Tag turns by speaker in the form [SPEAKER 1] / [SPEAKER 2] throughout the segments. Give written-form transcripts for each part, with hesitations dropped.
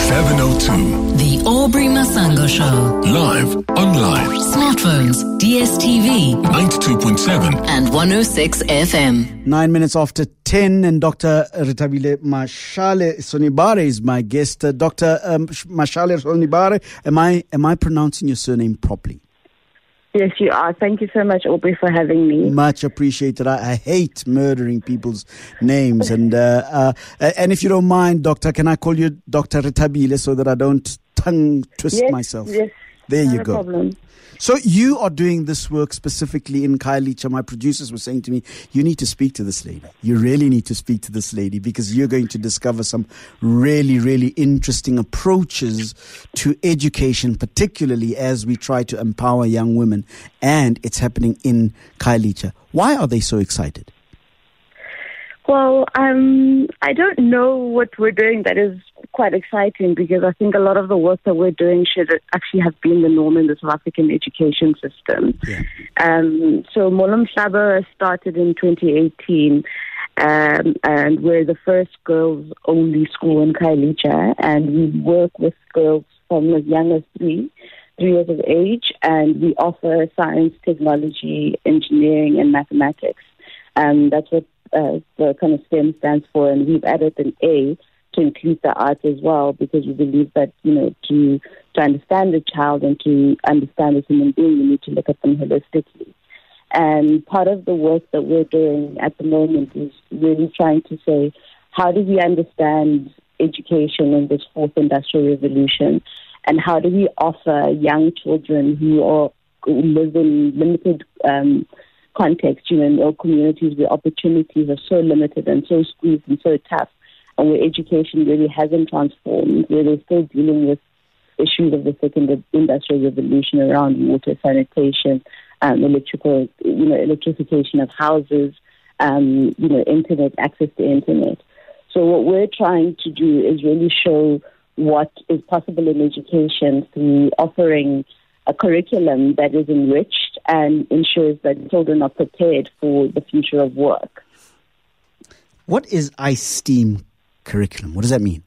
[SPEAKER 1] 702.
[SPEAKER 2] The Aubrey Masango Show.
[SPEAKER 1] Live, online.
[SPEAKER 2] Smartphones, DSTV.
[SPEAKER 1] 92.7.
[SPEAKER 2] And 106 FM.
[SPEAKER 3] 9 minutes after 10, and Dr. Rethabile Mashale Sonibare is my guest. Dr. Mashale Sonibare, am I pronouncing your surname properly?
[SPEAKER 4] Yes, you are. Thank you so much, Aubrey, for having me.
[SPEAKER 3] Much appreciated. I hate murdering people's names. And if you don't mind, Doctor, can I call you Dr. Rethabile so that I don't tongue twist myself?
[SPEAKER 4] Yes,
[SPEAKER 3] there you
[SPEAKER 4] no
[SPEAKER 3] go.
[SPEAKER 4] Problem.
[SPEAKER 3] So you are doing this work specifically in Khayelitsha. My producers were saying to me, you need to speak to this lady. You really need to speak to this lady because you're going to discover some really, really interesting approaches to education, particularly as we try to empower young women. And it's happening in Khayelitsha. Why are they so excited?
[SPEAKER 4] Well, I don't know what we're doing that is quite exciting because I think a lot of the work that we're doing should actually have been the norm in the South African education system.
[SPEAKER 3] Yeah.
[SPEAKER 4] So Molo Mhlaba started in 2018 and we're the first girls-only school in Khayelitsha, and we work with girls from as young as 3 years of age, and we offer science, technology, engineering, and mathematics. That's what the kind of STEM stands for, and we've added an A to include the arts as well, because we believe that, to understand the child and to understand the human being, you need to look at them holistically. And part of the work that we're doing at the moment is really trying to say, how do we understand education in this fourth industrial revolution, and how do we offer young children who live in limited context, in all communities where opportunities are so limited and so squeezed and so tough, and where education really hasn't transformed, where they're still dealing with issues of the second industrial revolution around water, sanitation, electrification of houses, internet, access to internet. So what we're trying to do is really show what is possible in education through offering a curriculum that is enriched and ensures that children are prepared for the future of work.
[SPEAKER 3] What is iSTEAM curriculum? What does that mean?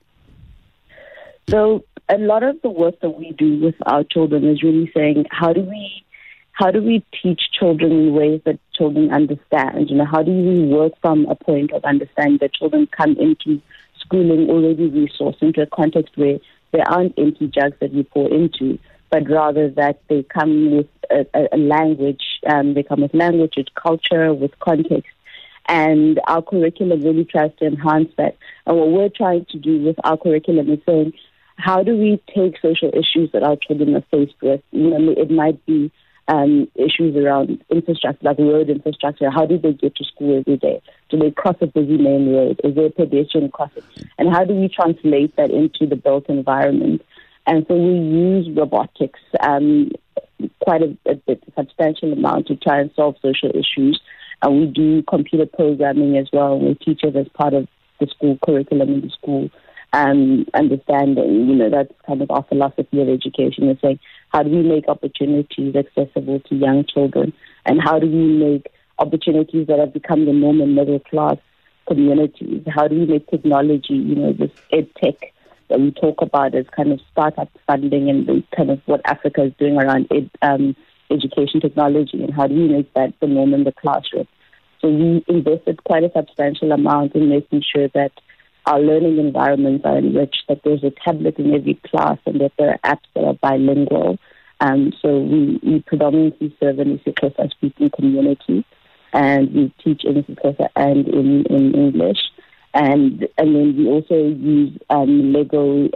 [SPEAKER 4] So a lot of the work that we do with our children is really saying, how do we teach children in ways that children understand? How do we work from a point of understanding that children come into schooling already resourced into a context where there aren't empty jugs that we pour into, but rather that they come with a language, they come with language, with culture, with context. And our curriculum really tries to enhance that. And what we're trying to do with our curriculum is saying, how do we take social issues that our children are faced with? It might be issues around infrastructure, like road infrastructure. How do they get to school every day? Do they cross a busy main road? Is there a pedestrian crossing? And how do we translate that into the built environment? And so we use robotics quite a substantial amount to try and solve social issues. And we do computer programming as well. We teach it as part of the school curriculum in the school. Understanding, that's kind of our philosophy of education, is saying, how do we make opportunities accessible to young children? And how do we make opportunities that have become the norm in middle class communities? How do we make technology, this ed tech that we talk about as kind of startup funding and kind of what Africa is doing around education technology, and how do we make that the norm in the classroom? So we invested quite a substantial amount in making sure that our learning environments are enriched, that there's a tablet in every class, and that there are apps that are bilingual. So we predominantly serve an isiXhosa speaking community, and we teach in isiXhosa and in English. And then we also use Lego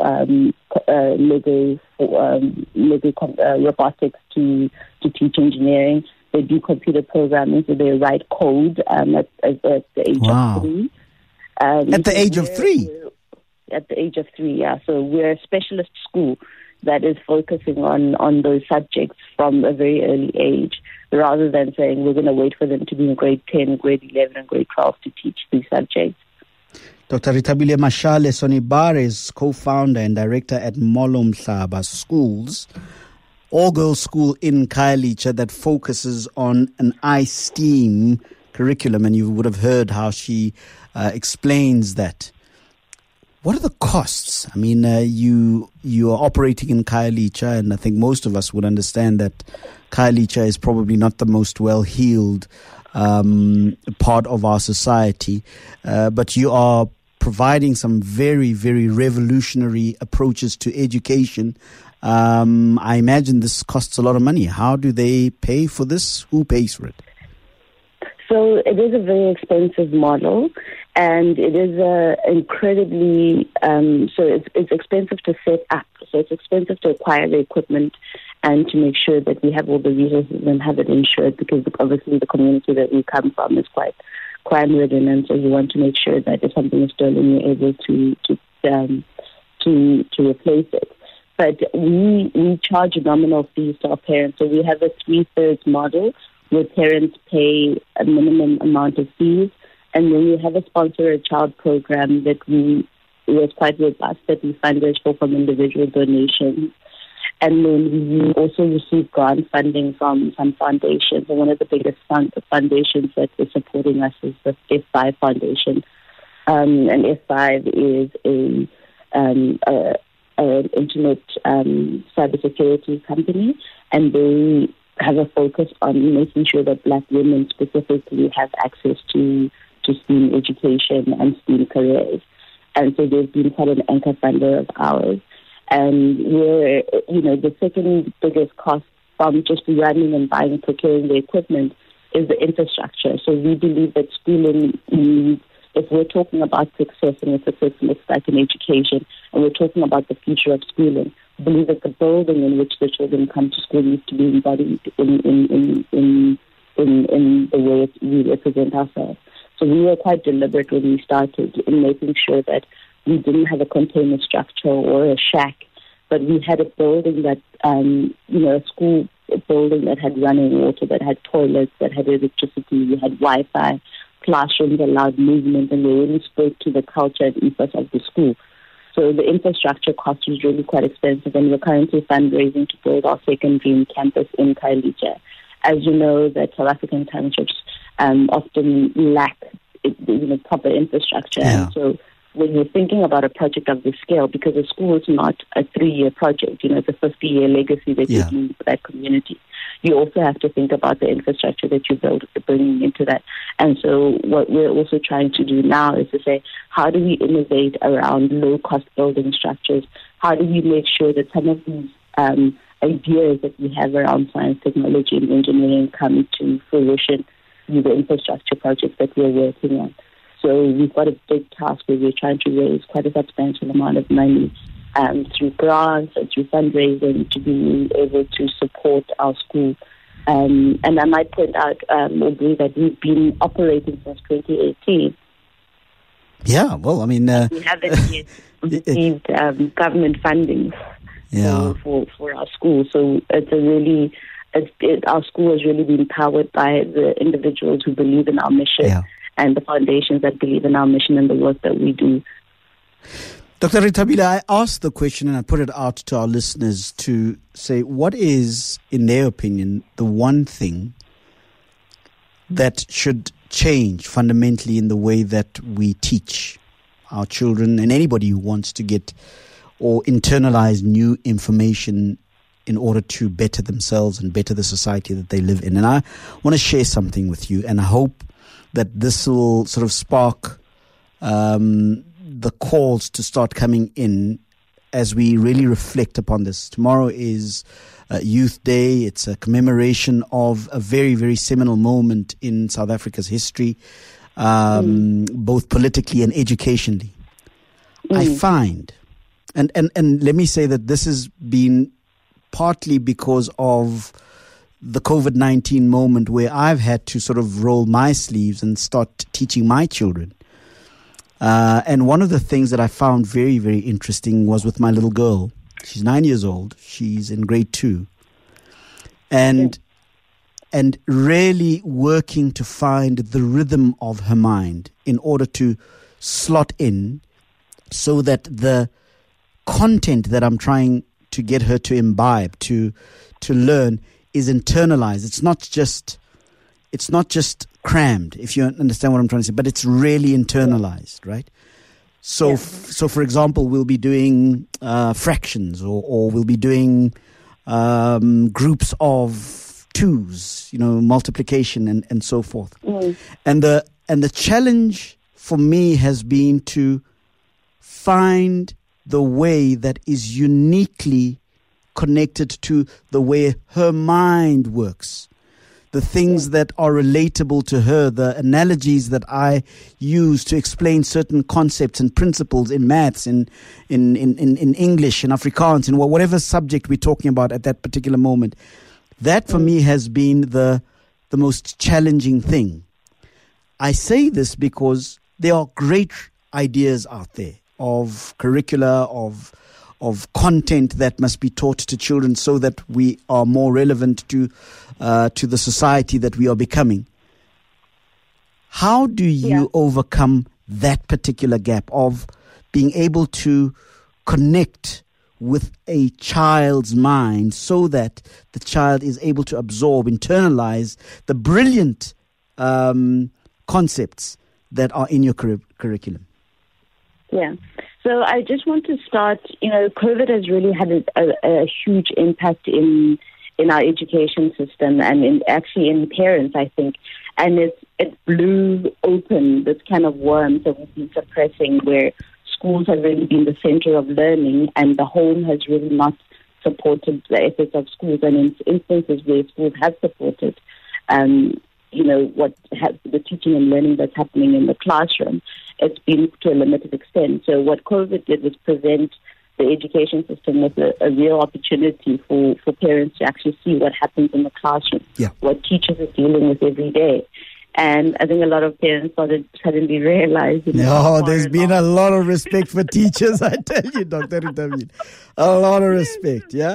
[SPEAKER 4] robotics to teach engineering. They do computer programming, so they write code at the age of 3.
[SPEAKER 3] At the age of 3?
[SPEAKER 4] At the age of 3, yeah. So we're a specialist school that is focusing on those subjects from a very early age, rather than saying we're going to wait for them to be in grade 10, grade 11, and grade 12 to teach these subjects.
[SPEAKER 3] Dr. Rethabile Mashale Sonibare is co-founder and director at Molo Mhlaba Schools, all-girls school in Khayelitsha that focuses on an iSTEAM curriculum, and you would have heard how she explains that. What are the costs? I mean, you are operating in Khayelitsha, and I think most of us would understand that Khayelitsha is probably not the most well-heeled part of our society, but you are providing some very, very revolutionary approaches to education. I imagine this costs a lot of money. How do they pay for this? Who pays for it?
[SPEAKER 4] So it is a very expensive model, and it is incredibly, so it's expensive to set up. So it's expensive to acquire the equipment and to make sure that we have all the resources and have it insured, because obviously the community that we come from is quite crime-ridden, and so you want to make sure that if something is stolen, you're able to replace it. But we charge nominal fees to our parents. So we have a 3/3 model where parents pay a minimum amount of fees, and then we have a sponsor a child program that was quite robust, that we fundraise for from individual donations. And then we also receive grant funding from some foundations. And one of the biggest foundations that is supporting us is the F5 Foundation. And F5 is an internet cybersecurity company, and they have a focus on making sure that Black women specifically have access to STEAM education and STEAM careers. And so they've been quite an anchor funder of ours. And we're, the second biggest cost from just running and buying and procuring the equipment is the infrastructure. So we believe that schooling needs, if we're talking about success, and what success looks like in education, and we're talking about the future of schooling, I believe that the building in which the children come to school needs to be embodied in the way we represent ourselves. So we were quite deliberate when we started in making sure that we didn't have a container structure or a shack, but we had a building that, a school building that had running water, that had toilets, that had electricity, we had Wi-Fi, classrooms allowed movement, and they really spoke to the culture and ethos of the school. So the infrastructure cost was really quite expensive, and we're currently fundraising to build our second dream campus in Khayelitsha. As you know, that South African townships often lack proper infrastructure.
[SPEAKER 3] Yeah.
[SPEAKER 4] And so when you're thinking about a project of this scale, because a school is not a 3-year project, it's a 50-year legacy that you're doing for that community. You also have to think about the infrastructure that you build, bringing into that. And so what we're also trying to do now is to say, how do we innovate around low-cost building structures? How do we make sure that some of these ideas that we have around science, technology, and engineering come to fruition through the infrastructure projects that we're working on? So we've got a big task where we're trying to raise quite a substantial amount of money through grants and through fundraising to be able to support our school. And I might point out, Aubrey, that we've been operating since 2018.
[SPEAKER 3] Yeah, well, I mean...
[SPEAKER 4] we haven't yet received government funding for our school. So it's our school has really been powered by the individuals who believe in our mission and the foundations that believe in our mission and the work that we do.
[SPEAKER 3] Dr. Rithabile, I asked the question and I put it out to our listeners to say, what is, in their opinion, the one thing that should change fundamentally in the way that we teach our children and anybody who wants to get or internalize new information in order to better themselves and better the society that they live in? And I want to share something with you, and I hope that this will sort of spark the calls to start coming in as we really reflect upon this. Tomorrow is Youth Day. It's a commemoration of a very, very seminal moment in South Africa's history, both politically and educationally. I find, and let me say that this has been partly because of the COVID-19 moment where I've had to sort of roll my sleeves and start teaching my children. And one of the things that I found very, very interesting was with my little girl. She's 9 years old. She's in grade 2. And really working to find the rhythm of her mind in order to slot in so that the content that I'm trying to get her to imbibe, to learn, is internalized. It's not just crammed, if you understand what I'm trying to say, but it's really internalized, right? So, so for example, we'll be doing fractions, or we'll be doing groups of twos, multiplication and so forth. And the challenge for me has been to find the way that is uniquely connected to the way her mind works. The things that are relatable to her, the analogies that I use to explain certain concepts and principles in maths, in English, in Afrikaans, in whatever subject we're talking about at that particular moment. That for me has been the most challenging thing. I say this because there are great ideas out there of curricula, of content that must be taught to children so that we are more relevant to the society that we are becoming. How do you overcome that particular gap of being able to connect with a child's mind so that the child is able to absorb, internalize the brilliant concepts that are in your curriculum?
[SPEAKER 4] Yeah. So I just want to start, COVID has really had a huge impact in our education system and in parents, I think. And it blew open this kind of worm that we've been suppressing, where schools have really been the center of learning and the home has really not supported the efforts of schools. And in instances where schools have supported, the teaching and learning that's happening in the classroom, it's been to a limited extent. So what COVID did was present the education system with a real opportunity for parents to actually see what happens in the classroom, what teachers are dealing with every day. And I think a lot of parents suddenly realized.
[SPEAKER 3] There's been a lot of respect for teachers, I tell you, Dr. Nthabile. A lot of respect, yeah?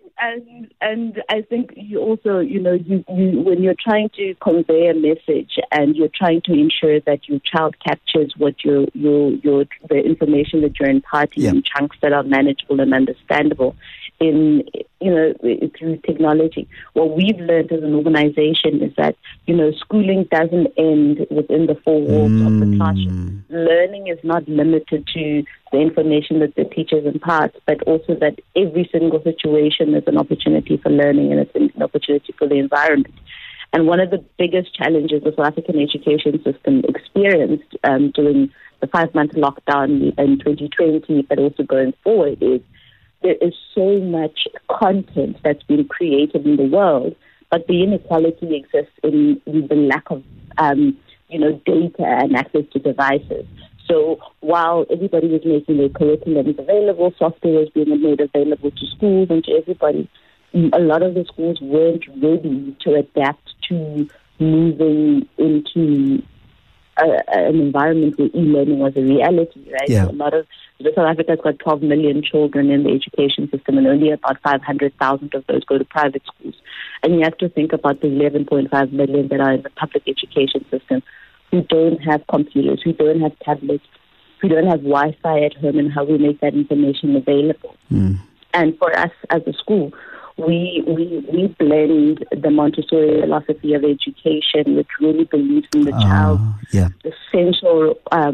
[SPEAKER 4] And I think you also, you when you're trying to convey a message and you're trying to ensure that your child captures what the information that you're imparting in chunks that are manageable and understandable through technology. What we've learned as an organization is that, schooling doesn't end within the four walls of the classroom. Learning is not limited to the information that the teachers impart, but also that every single situation is an opportunity for learning and it's an opportunity for the environment. And one of the biggest challenges the South African education system experienced during the 5-month lockdown in 2020, but also going forward, is there is so much content that's been created in the world, but the inequality exists in the lack of, data and access to devices. So while everybody was making their curriculums available, software was being made available to schools and to everybody, a lot of the schools weren't ready to adapt to moving into an environment where e-learning was a reality, right?
[SPEAKER 3] Yeah.
[SPEAKER 4] So a lot of South Africa's got 12 million children in the education system, and only about 500,000 of those go to private schools. And you have to think about the 11.5 million that are in the public education system who don't have computers, who don't have tablets, who don't have Wi-Fi at home, and how we make that information available. And for us as a school, we blend the Montessori philosophy of education, which really believes in the child. Essential.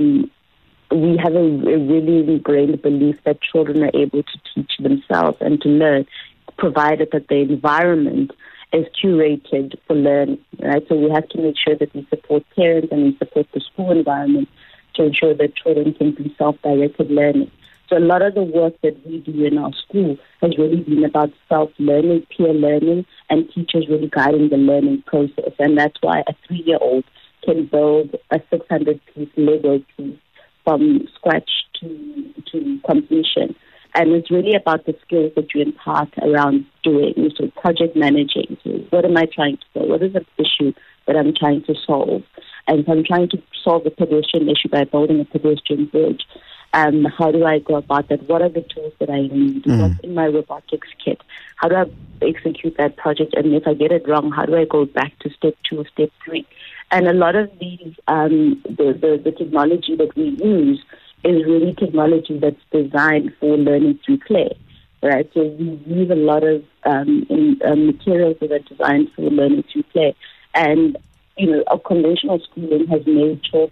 [SPEAKER 4] We have a really ingrained belief that children are able to teach themselves and to learn, provided that the environment is curated for learning. Right, so we have to make sure that we support parents and we support the school environment to ensure that children can be self-directed learning. So a lot of the work that we do in our school has really been about self-learning, peer learning, and teachers really guiding the learning process. And that's why a 3-year-old can build a 600-piece Lego piece from scratch to completion. And it's really about the skills that you impart around doing. So project managing. So what am I trying to do? What is the issue that I'm trying to solve? And if I'm trying to solve a pedestrian issue by building a pedestrian bridge, how do I go about that? What are the tools that I need? What's in my robotics kit? How do I execute that project? And if I get it wrong, how do I go back to step 2 or step 3? And a lot of these, the technology that we use is really technology that's designed for learning through play, right? So we use a lot of materials that are designed for learning through play. And, our conventional schooling has made children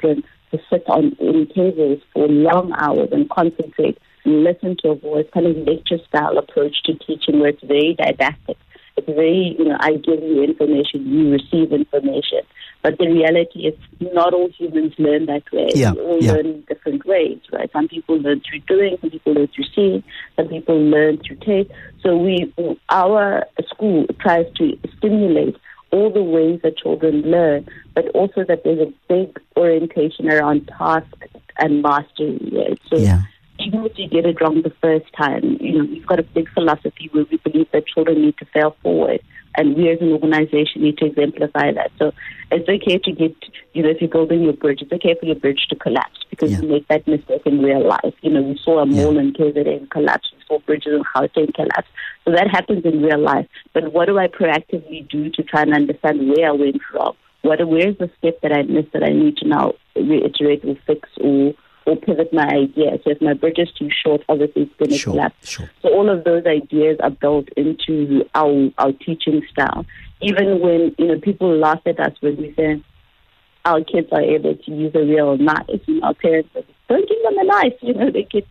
[SPEAKER 4] to sit in tables for long hours and concentrate and listen to a voice, kind of lecture-style approach to teaching where it's very didactic. It's very, I give you information, you receive information. But the reality is not all humans learn that way.
[SPEAKER 3] Yeah.
[SPEAKER 4] We all learn in different ways, right? Some people learn through doing, some people learn through seeing, some people learn through taste. So our school tries to stimulate all the ways that children learn, but also that there's a big orientation around task and mastery, right? So even if you get it wrong the first time, we've got a big philosophy where we believe that children need to fail forward, and we as an organization need to exemplify that. So it's okay to get, if you're building your bridge, it's okay for your bridge to collapse, because you make that mistake in real life. We saw a mall in KZN collapse, we saw bridges in Gauteng collapse. So that happens in real life. But what do I proactively do to try and understand where I went wrong? Where's the step that I missed that I need to now reiterate or fix or pivot my idea? So if my bridge is too short, obviously it's going to collapse.
[SPEAKER 3] Sure.
[SPEAKER 4] So all of those ideas are built into our teaching style. Even when, people laugh at us when we say our kids are able to use a real knife, our parents say, don't give them a knife. They get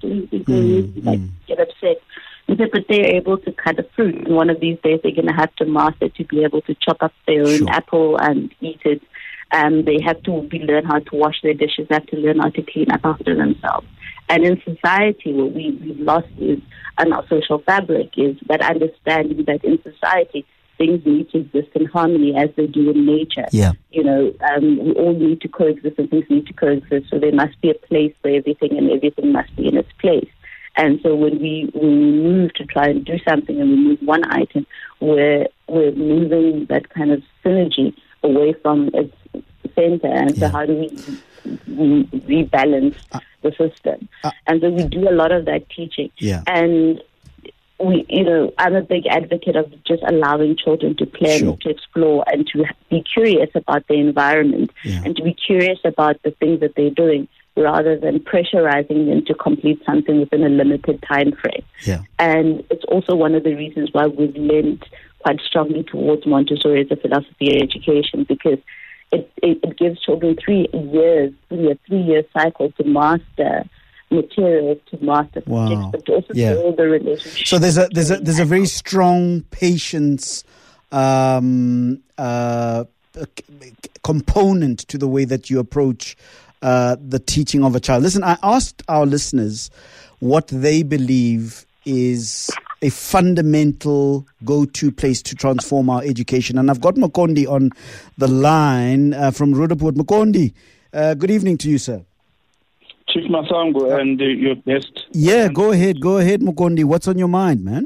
[SPEAKER 4] upset. But they're able to cut a fruit. And one of these days they're going to have to master to be able to chop up their own apple and eat it. They have to learn how to wash their dishes, they have to learn how to clean up after themselves. And in society, what we've lost is, and our social fabric is that understanding that in society, things need to exist in harmony as they do in nature.
[SPEAKER 3] Yeah.
[SPEAKER 4] We all need to coexist and things need to coexist. So there must be a place for everything and everything must be in its place. And so when we move to try and do something and we move one item, we're moving that kind of synergy away from its center. And so how do we rebalance the system? And so we do a lot of that teaching. Yeah. And I'm a big advocate of just allowing children to play and to explore and to be curious about the environment and to be curious about the things that they're doing, rather than pressurizing them to complete something within a limited time frame. Yeah. And it's also one of the reasons why we've leaned quite strongly towards Montessori as a philosophy of education, because it gives children 3 years, a 3-year cycle to master materials, to master subjects, but to also build the relationship.
[SPEAKER 3] So there's a very strong patience component to the way that you approach the teaching of a child. Listen, I asked our listeners what they believe is a fundamental go-to place to transform our education. And I've got Mukondi on the line from Roodepoort. Mukondi, good evening to you, sir.
[SPEAKER 5] Chief Masango and your guest.
[SPEAKER 3] Yeah, go ahead, Mukondi. What's on your mind, man?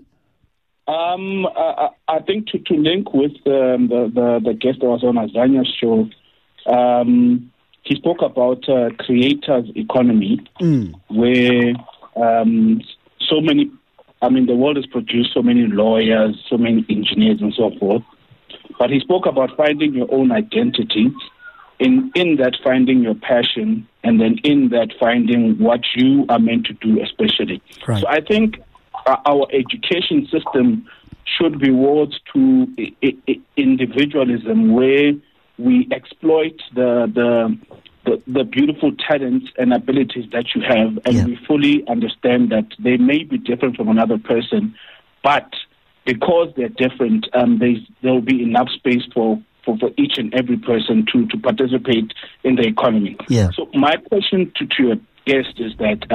[SPEAKER 5] I think to link with the guest that was on Azanya's show, he spoke about creators' economy, where so many, the world has produced so many lawyers, so many engineers and so forth. But he spoke about finding your own identity, in that finding your passion, and then in that finding what you are meant to do especially. Right. So I think our education system should be towards to individualism, where we exploit the beautiful talents and abilities that you have, and we fully understand that they may be different from another person, but because they're different, there will be enough space for each and every person to participate in the economy. Yeah. So my question to your guest is that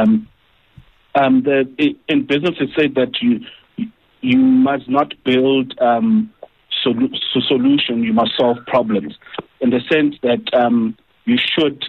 [SPEAKER 5] in business it said that you must not build solution, you must solve problems, in the sense that you should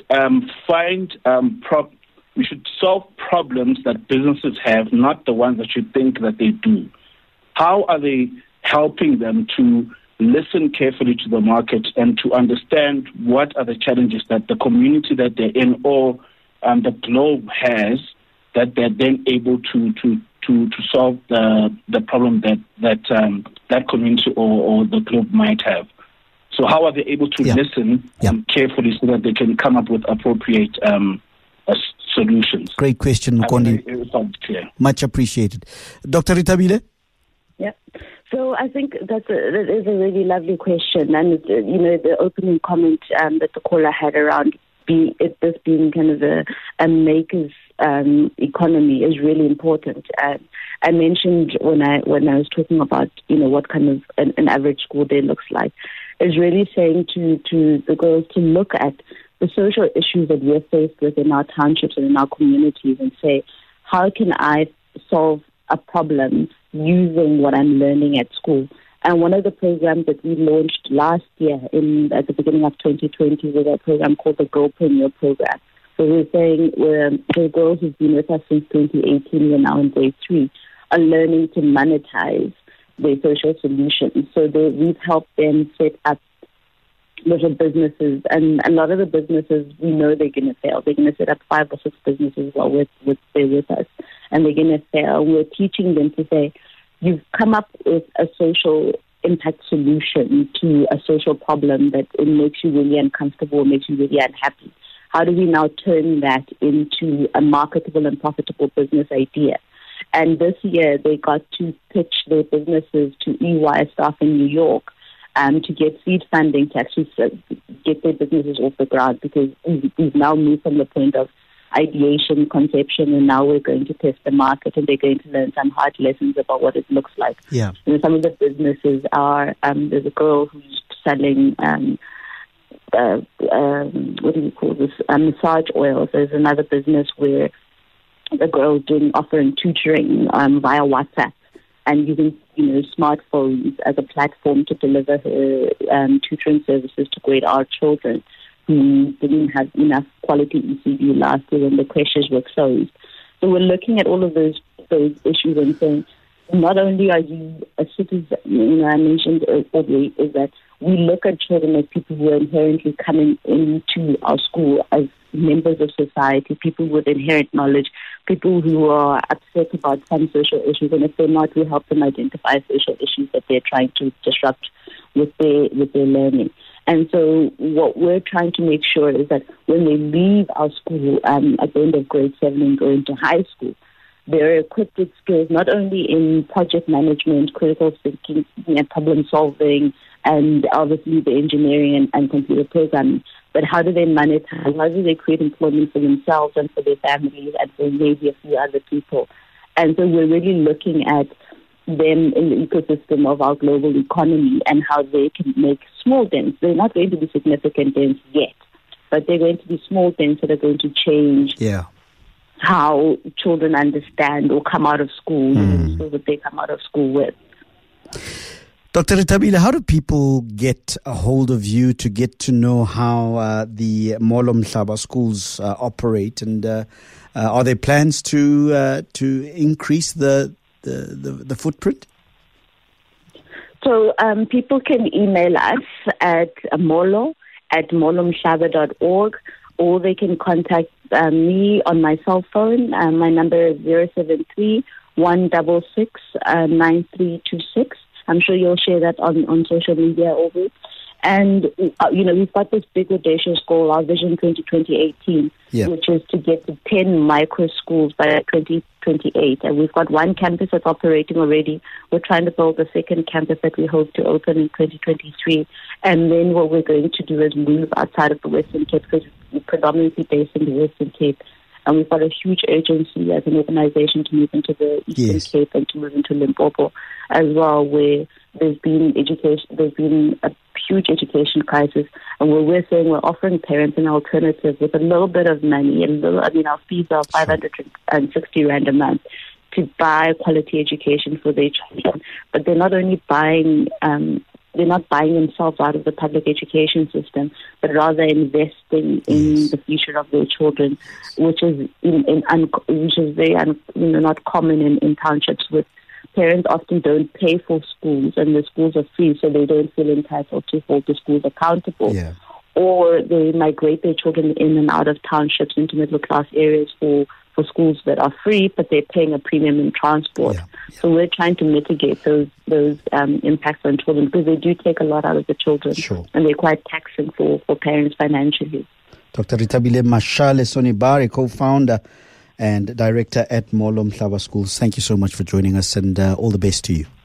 [SPEAKER 5] we should solve problems that businesses have, not the ones that you think that they do. How are they helping them to listen carefully to the market and to understand what are the challenges that the community that they're in or the globe has, that they're then able to solve the problem that community or the globe might have? So how are they able to listen carefully so that they can come up with appropriate solutions?
[SPEAKER 3] Great question, Mukondi. Much appreciated. Dr. Rithabile?
[SPEAKER 4] Yeah. So I think that is a really lovely question. And, the opening comment that the caller had around this being kind of a maker's economy is really important. I mentioned when I was talking about what kind of an average school day looks like, is really saying to the girls to look at the social issues that we're faced with in our townships and in our communities and say, how can I solve a problem using what I'm learning at school? And one of the programs that we launched last year at the beginning of 2020 was a program called the Girlpreneur Program. So we're saying the girls who've been with us since 2018, we're now in grade 3, are learning to monetize their social solutions. So we've helped them set up little businesses, and a lot of the businesses, we know they're going to fail. They're going to set up 5 or 6 businesses while they're with us, and they're going to fail. We're teaching them to say, you've come up with a social impact solution to a social problem that it makes you really uncomfortable, makes you really unhappy. How do we now turn that into a marketable and profitable business idea? And this year, they got to pitch their businesses to EY staff in New York to get seed funding to actually get their businesses off the ground, because we've now moved from the point of ideation, conception, and now we're going to test the market, and they're going to learn some hard lessons about what it looks like.
[SPEAKER 3] Yeah.
[SPEAKER 4] Some of the businesses are, there's a girl who's selling, what do you call this, massage oils. There's another business where the girl's offering tutoring via WhatsApp and using smartphones as a platform to deliver her tutoring services to grade R children who didn't have enough quality ECD last year when the creches were closed. So we're looking at all of those issues and saying, not only are you a citizen, I mentioned earlier, is that we look at children as people who are inherently coming into our school as members of society, people with inherent knowledge, people who are upset about some social issues, and if they're not, we help them identify social issues that they're trying to disrupt with their learning. And so what we're trying to make sure is that when they leave our school at the end of grade 7 and go into high school, they're equipped with skills not only in project management, critical thinking, problem solving, and obviously the engineering and computer programming, but how do they monetize? How do they create employment for themselves and for their families and for maybe a few other people? And so we're really looking at them in the ecosystem of our global economy and how they can make small dents. They're not going to be significant dents yet, but they're going to be small dents that are going to change how children understand or come out of school, so that they come out of school with.
[SPEAKER 3] Dr. Rithabile, how do people get a hold of you to get to know how the Molo Mhlaba schools operate, and are there plans to increase the footprint?
[SPEAKER 4] So people can email us at molo@molomhlaba.org, or they can contact me on my cell phone. My number is 073-166-9326. I'm sure you'll share that on social media over. And, we've got this big audacious goal, our Vision 2018, which is to get to 10 micro schools by 2028. And we've got one campus that's operating already. We're trying to build a second campus that we hope to open in 2023. And then what we're going to do is move outside of the Western Cape, because we're predominantly based in the Western Cape. And we've got a huge urgency as an organization to move into the Eastern Cape and to move into Limpopo as well, where there's been a huge education crisis, and where we're saying we're offering parents an alternative with a little bit of money, our fees are 560 Rand a month to buy quality education for their children. But they're not only buying themselves out of the public education system, but rather investing in the future of their children, which is very not common in townships. With parents often don't pay for schools, and the schools are free, so they don't feel entitled to hold the schools accountable. Yeah. Or they migrate their children in and out of townships into middle class areas for schools that are free, but they're paying a premium in transport. So we're trying to mitigate those impacts on children, because they do take a lot out of the children, and they're quite taxing for parents financially.
[SPEAKER 3] Dr. Rithabile Mashale Sonibare, co-founder and director at Molo Mhlaba Schools, thank you so much for joining us, and all the best to you.